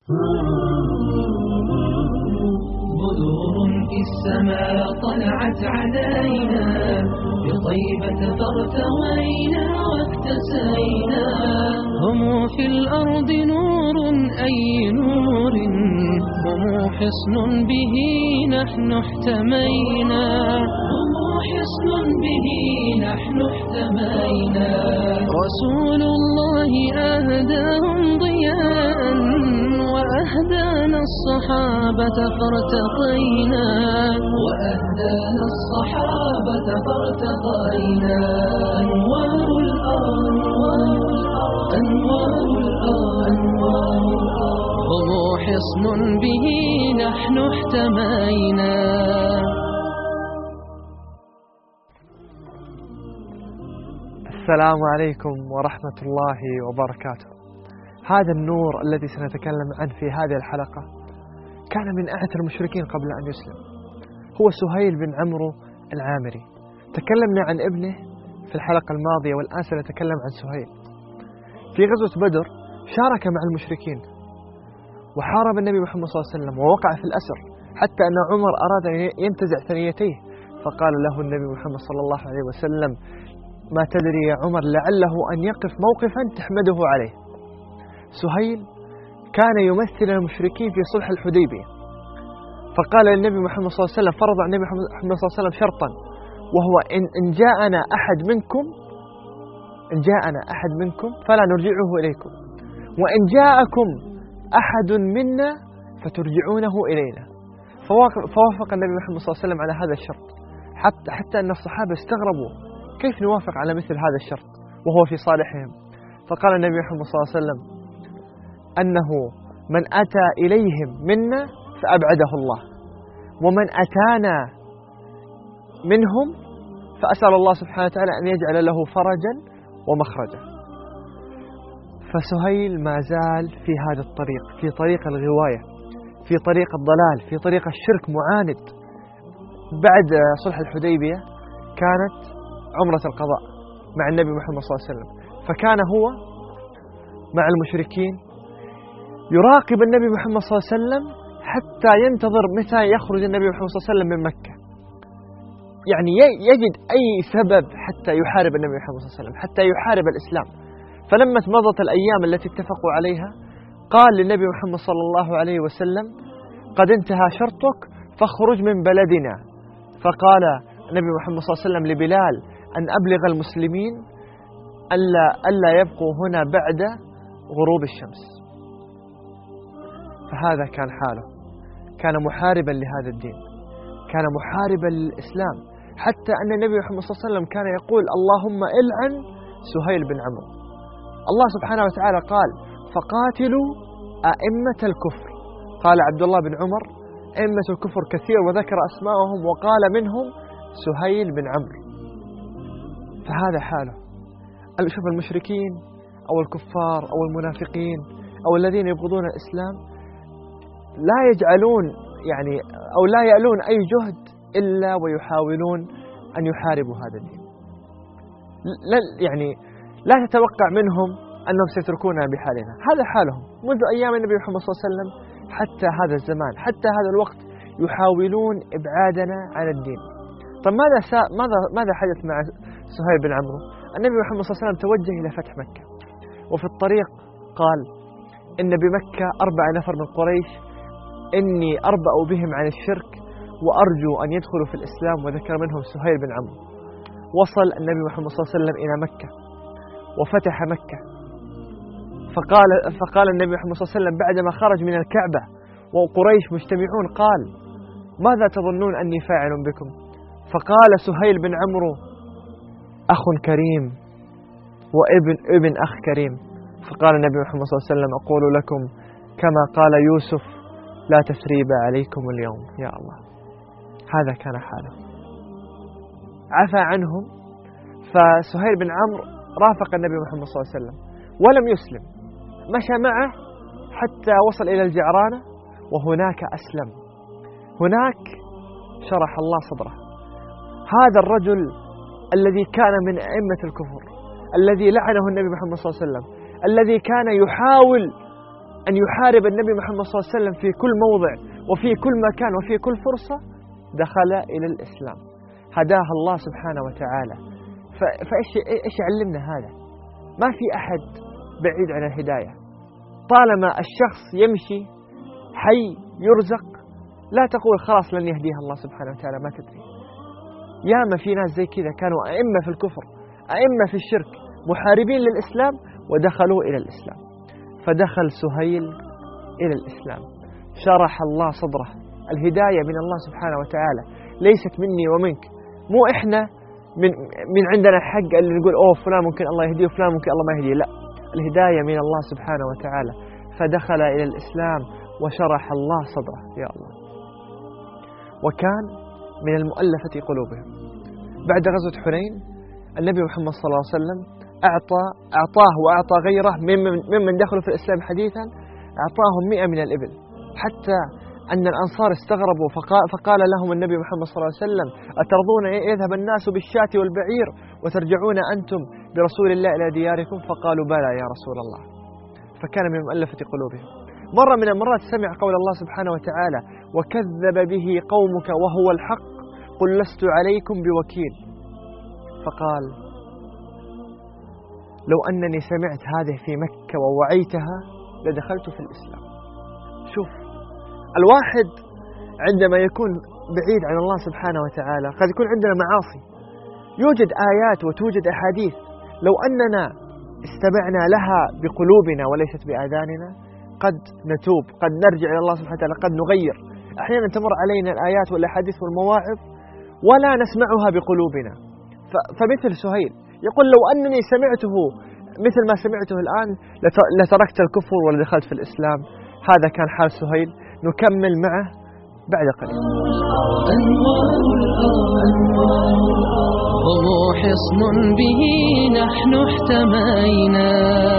بدور في السماء طلعت علينا، بطيبة فارتوينا واكتسينا. هم في الأرض نور أي نور، هم حصن به نحن احتمينا. هم حصن به نحن احتمينا. رسول الله أهداهم ضياء، وأهدانا الصحابة فارتقينا. وأهدانا الصحابة فارتقينا. أنوار الأرض، أنوار الأرض، هم حصن به نحن احتمينا. السلام عليكم ورحمة الله وبركاته. هذا النور الذي سنتكلم عنه في هذه الحلقة كان من أعتى المشركين قبل أن يسلم، هو سهيل بن عمرو العامري. تكلمنا عن ابنه في الحلقة الماضية، والآن سنتكلم عن سهيل. في غزوة بدر شارك مع المشركين وحارب النبي محمد صلى الله عليه وسلم ووقع في الأسر، حتى أن عمر أراد أن ينتزع ثنيتيه، فقال له النبي محمد صلى الله عليه وسلم: ما تدري يا عمر لعله أن يقف موقفا تحمده عليه. سهيل كان يمثل المشركين في صلح الحديبية، فقال للنبي محمد صلى الله عليه وسلم، فرض النبي محمد صلى الله عليه وسلم شرطا، وهو إن جاءنا أحد منكم فلا نرجعه إليكم، وإن جاءكم أحد منا فترجعونه إلينا. فوافق النبي محمد صلى الله عليه وسلم على هذا الشرط، حتى أن الصحابة استغربوا كيف نوافق على مثل هذا الشرط وهو في صالحهم. فقال النبي محمد صلى الله عليه وسلم أنه من أتى إليهم منا فأبعده الله، ومن أتانا منهم فأسأل الله سبحانه وتعالى أن يجعل له فرجا ومخرجا. فسهيل ما زال في هذا الطريق، في طريق الغواية، في طريق الضلال، في طريق الشرك، معاند. بعد صلح الحديبية كانت عمرة القضاء مع النبي محمد صلى الله عليه وسلم، فكان هو مع المشركين يراقب النبي محمد صلى الله عليه وسلم حتى ينتظر متى يخرج النبي محمد صلى الله عليه وسلم من مكة، يعني يجد أي سبب حتى يحارب النبي محمد صلى الله عليه وسلم، حتى يحارب الإسلام. فلما مضت الأيام التي اتفقوا عليها قال للنبي محمد صلى الله عليه وسلم: قد انتهى شرطك فاخرج من بلدنا. فقال النبي محمد صلى الله عليه وسلم لبلال أن أبلغ المسلمين ألا يبقوا هنا بعد غروب الشمس. فهذا كان حاله، كان محاربا لهذا الدين، كان محاربا للإسلام، حتى أن النبي محمد صلى الله عليه وسلم كان يقول: اللهم إلعن سهيل بن عمرو. الله سبحانه وتعالى قال: فقاتلوا أئمة الكفر. قال عبد الله بن عمر: أئمة الكفر كثير، وذكر أسماءهم وقال منهم سهيل بن عمرو. فهذا حاله. شوف المشركين أو الكفار أو المنافقين أو الذين يبغضون الإسلام لا يجعلون أو لا يألون أي جهد إلا ويحاولون أن يحاربوا هذا الدين. لا تتوقع منهم أنهم سيتركوننا بحالنا، هذا حالهم منذ أيام النبي محمد صلى الله عليه وسلم حتى هذا الزمان، حتى هذا الوقت يحاولون إبعادنا عن الدين. طب ماذا حدث مع سهيل بن عمرو؟ النبي محمد صلى الله عليه وسلم توجه إلى فتح مكة، وفي الطريق قال: إن بمكة 4 نفر من قريش إني أربأ بهم عن الشرك وأرجو أن يدخلوا في الإسلام، وذكر منهم سهيل بن عمرو. وصل النبي محمد صلى الله عليه وسلم إلى مكة وفتح مكة، فقال النبي محمد صلى الله عليه وسلم بعدما خرج من الكعبة وقريش مجتمعون قال: ماذا تظنون أني فاعل بكم؟ فقال سهيل بن عمرو: أخ كريم وابن أخ كريم. فقال النبي محمد صلى الله عليه وسلم: أقول لكم كما قال يوسف: لا تثريب عليكم اليوم. يا الله، هذا كان حاله. عفى عنهم. فسهيل بن عمرو رافق النبي محمد صلى الله عليه وسلم ولم يسلم، مشى معه حتى وصل إلى الجعرانة، وهناك أسلم. هناك شرح الله صدره. هذا الرجل الذي كان من أئمة الكفر، الذي لعنه النبي محمد صلى الله عليه وسلم، الذي كان يحاول أن يحارب النبي محمد صلى الله عليه وسلم في كل موضع وفي كل مكان وفي كل فرصة، دخل إلى الإسلام، هداه الله سبحانه وتعالى. فإيش يعلمنا هذا؟ ما في أحد بعيد عن الهداية، طالما الشخص يمشي حي يرزق، لا تقول خلاص لن يهديها الله سبحانه وتعالى، ما تدري. ياما في ناس زي كذا كانوا أئمة في الكفر، أئمة في الشرك، محاربين للإسلام ودخلوا إلى الإسلام. فدخل سهيل إلى الإسلام، شرح الله صدره. الهداية من الله سبحانه وتعالى، ليست مني ومنك. مو إحنا من عندنا حق اللي نقول أوه فلان ممكن الله يهديه وفلان ممكن الله ما يهديه، لا، الهداية من الله سبحانه وتعالى. فدخل إلى الإسلام وشرح الله صدره، يا الله. وكان من المؤلفة قلوبهم. بعد غزوة حنين النبي محمد صلى الله عليه وسلم أعطاه وأعطى غيره ممن دخلوا في الإسلام حديثا، أعطاهم 100 من الإبل، حتى أن الأنصار استغربوا فقال لهم النبي محمد صلى الله عليه وسلم: أترضون يذهب الناس بالشاة والبعير وترجعون أنتم برسول الله إلى دياركم؟ فقالوا: بلى يا رسول الله. فكان من مؤلفة قلوبهم. مرة من المرات سمع قول الله سبحانه وتعالى: وكذب به قومك وهو الحق قل لست عليكم بوكيل. فقال: لو أنني سمعت هذه في مكة ووعيتها لدخلت في الإسلام. شوف، الواحد عندما يكون بعيد عن الله سبحانه وتعالى قد يكون عندنا معاصي، يوجد آيات وتوجد أحاديث لو أننا استمعنا لها بقلوبنا وليست بآذاننا قد نتوب، قد نرجع إلى الله سبحانه وتعالى، قد نغير. أحيانا تمر علينا الآيات والأحاديث والمواعظ ولا نسمعها بقلوبنا. فمثل سهيل يقول: لو أنني سمعته مثل ما سمعته الآن لتركت الكفر ولدخلت في الإسلام. هذا كان حال سهيل. نكمل معه بعد قليل. هم حصن به نحن احتمينا.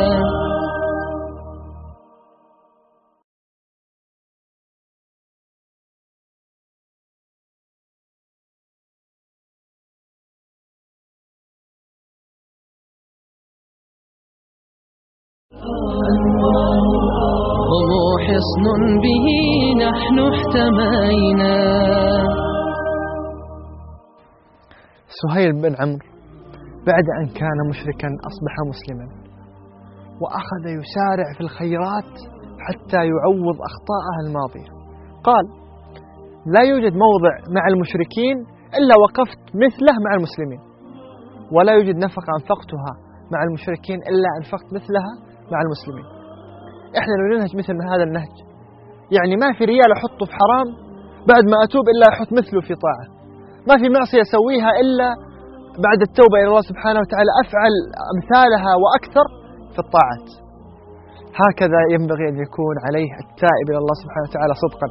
هم حصن به نحن احتمينا. سهيل بن عمرو بعد أن كان مشركا أصبح مسلما، وأخذ يسارع في الخيرات حتى يعوض أخطاءه الماضية. قال: لا يوجد موضع مع المشركين إلا وقفت مثله مع المسلمين، ولا يوجد نفقة أنفقتها مع المشركين إلا أنفقت مثلها مع المسلمين. إحنا لو ننهج مثل هذا النهج، يعني ما في ريال أحطه في حرام بعد ما أتوب إلا أحط مثله في طاعة، ما في معصية أسويها إلا بعد التوبة إلى الله سبحانه وتعالى أفعل أمثالها وأكثر في الطاعات. هكذا ينبغي أن يكون عليه التائب إلى الله سبحانه وتعالى صدقا.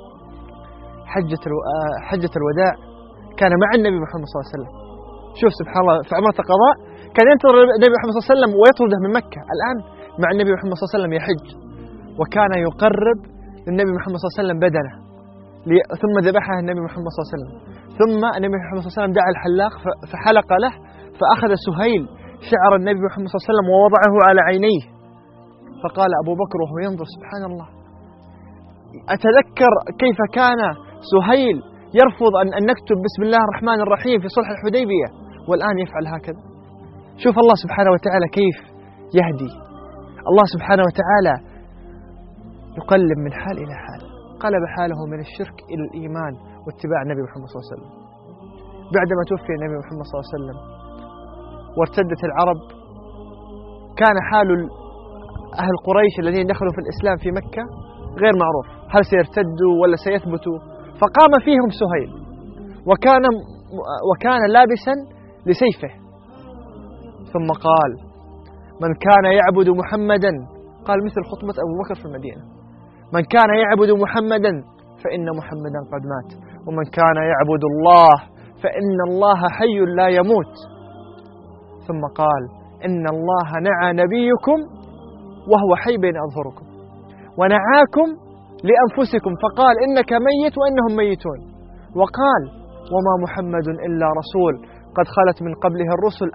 حجة الوداع كان مع النبي محمد صلى الله عليه وسلم. شوف سبحان الله، في عمرة القضاء كان ينتظر النبي محمد صلى الله عليه وسلم ويطرده من مكة. الآن مع النبي محمد صلى الله عليه وسلم يحج، وكان يقرب للنبي محمد صلى الله عليه وسلم بدنه ثم ذبحها النبي محمد صلى الله عليه وسلم. ثم النبي محمد صلى الله عليه وسلم دعا الحلاق فحلق له، فأخذ سهيل شعر النبي محمد صلى الله عليه وسلم ووضعه على عينيه. فقال أبو بكر وهو ينظر: سبحان الله، أتذكر كيف كان سهيل يرفض أن نكتب بسم الله الرحمن الرحيم في صلح الحديبية، والآن يفعل هكذا. شوف الله سبحانه وتعالى كيف يهدي. الله سبحانه وتعالى يقلب من حال إلى حال، قلب حاله من الشرك إلى الإيمان واتباع النبي محمد صلى الله عليه وسلم. بعدما توفي النبي محمد صلى الله عليه وسلم وارتدت العرب، كان حال أهل قريش الذين دخلوا في الإسلام في مكة غير معروف، هل سيرتدوا ولا سيثبتوا؟ فقام فيهم سهيل وكان لابسا لسيفه، ثم قال: من كان يعبد محمدا، قال مثل خطبة أبو بكر في المدينة: من كان يعبد محمدا فإن محمدا قد مات، ومن كان يعبد الله فإن الله حي لا يموت. ثم قال: إن الله نعى نبيكم وهو حي بين أظهركم، ونعاكم لأنفسكم فقال: إنك ميت وإنهم ميتون. وقال: وما محمد إلا رسول قد خلت من قبله الرسل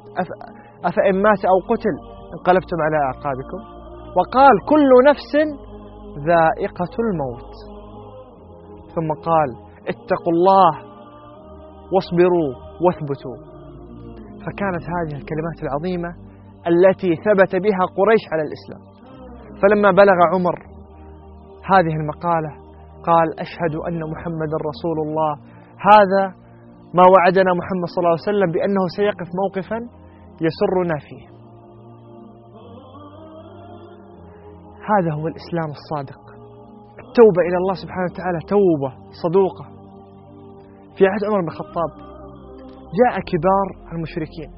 أفإن مات أو قتل انقلبتم على أعقابكم. وقال: كل نفس ذائقة الموت. ثم قال اتقوا الله واصبروا واثبتوا. فكانت هذه الكلمات العظيمة التي ثبت بها قريش على الإسلام. فلما بلغ عمر هذه المقالة قال أشهد أن محمد رسول الله. هذا ما وعدنا محمد صلى الله عليه وسلم بأنه سيقف موقفا يسرنا فيه. هذا هو الإسلام الصادق، التوبة إلى الله سبحانه وتعالى توبة صدوقة. في عهد عمر بن الخطاب جاء كبار المشركين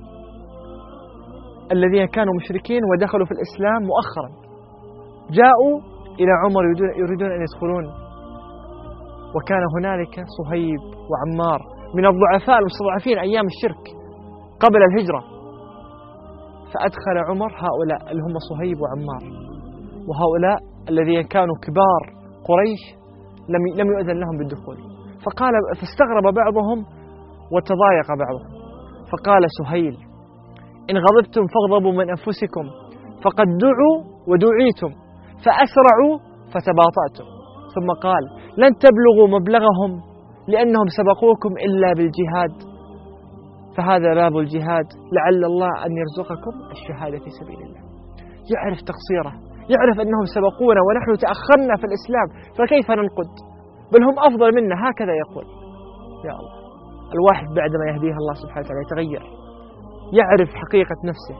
الذين كانوا مشركين ودخلوا في الإسلام مؤخرا، جاءوا إلى عمر يريدون أن يدخلون، وكان هنالك صهيب وعمار من الضعفاء المستضعفين أيام الشرك قبل الهجرة. فأدخل عمر هؤلاء اللي هم صهيب وعمار، وهؤلاء الذين كانوا كبار قريش لم يؤذن لهم بالدخول. فاستغرب بعضهم وتضايق بعضهم، فقال سهيل إن غضبتم فاغضبوا من أنفسكم، فقد دعوا ودعيتم، فأسرعوا فتباطأتم. ثم قال لن تبلغوا مبلغهم لأنهم سبقوكم إلا بالجهاد، فهذا باب الجهاد، لعل الله أن يرزقكم الشهادة في سبيل الله. يعرف تقصيره، يعرف أنهم سبقونا ونحن تأخرنا في الإسلام، فكيف ننقد؟ بل هم أفضل منا، هكذا يقول. يا الله، الواحد بعدما يهديه الله سبحانه وتعالى يتغير، يعرف حقيقة نفسه.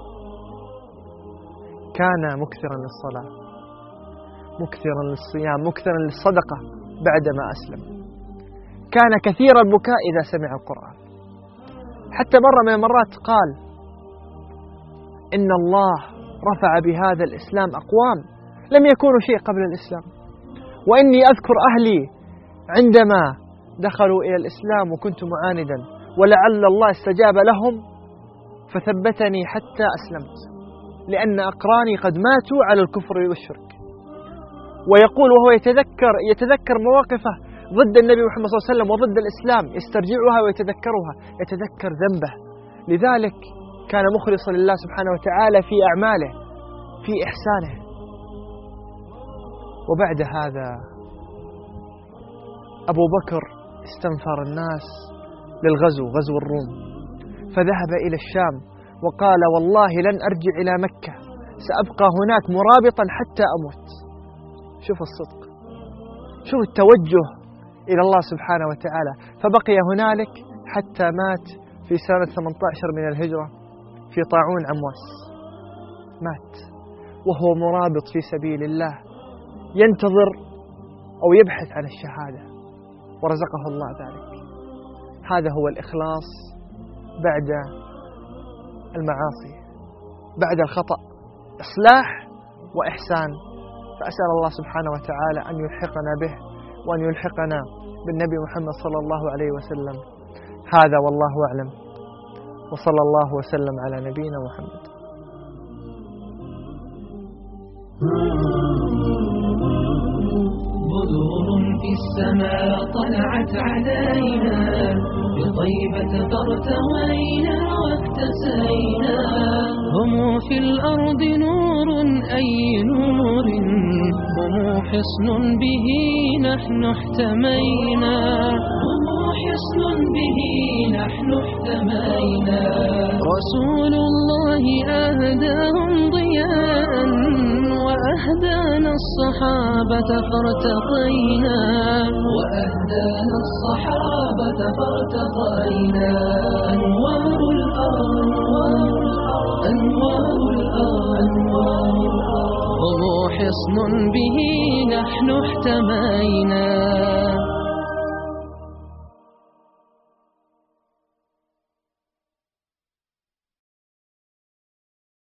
كان مكثرا للصلاة، مكثرا للصيام، مكثرا للصدقة بعدما أسلم. كان كثير البكاء إذا سمع القرآن، حتى مرة من المرات قال إن الله رفع بهذا الإسلام أقوام لم يكونوا شيء قبل الإسلام، وإني أذكر أهلي عندما دخلوا إلى الإسلام وكنت معاندا، ولعل الله استجاب لهم فثبتني حتى أسلمت، لأن أقراني قد ماتوا على الكفر والشرك. ويقول وهو يتذكر مواقفه ضد النبي محمد صلى الله عليه وسلم وضد الإسلام، يسترجعها ويتذكرها، يتذكر ذنبه. لذلك كان مخلصا لله سبحانه وتعالى في أعماله، في إحسانه. وبعد هذا أبو بكر استنفر الناس للغزو، غزو الروم، فذهب إلى الشام وقال والله لن أرجع إلى مكة، سأبقى هناك مرابطا حتى أموت. شوف الصدق، شوف التوجه إلى الله سبحانه وتعالى. فبقي هنالك حتى مات في سنة 18 من الهجرة في طاعون عمواس، مات وهو مرابط في سبيل الله ينتظر أو يبحث عن الشهادة، ورزقه الله ذلك. هذا هو الإخلاص بعد المعاصي، بعد الخطأ إصلاح وإحسان. فأسأل الله سبحانه وتعالى أن يلحقنا به، وأن يلحقنا بالنبي محمد صلى الله عليه وسلم. هذا والله أعلم، وصلى الله وسلم على نبينا محمد. بدور في السماء طلعت علينا، بطيبة فارتوينا واكتسينا. هم في الأرض نور أي نور، هم حصن به نحن احتمينا، هم حصن به نحن احتمينا. رسول الله أهداهم ضياء، وأهدانا الصحابة فارتقينا، وأهدانا الصحابة فارتقينا. أنوار الأرض، أنوار الأرض، هم حصن به نحن احتمينا.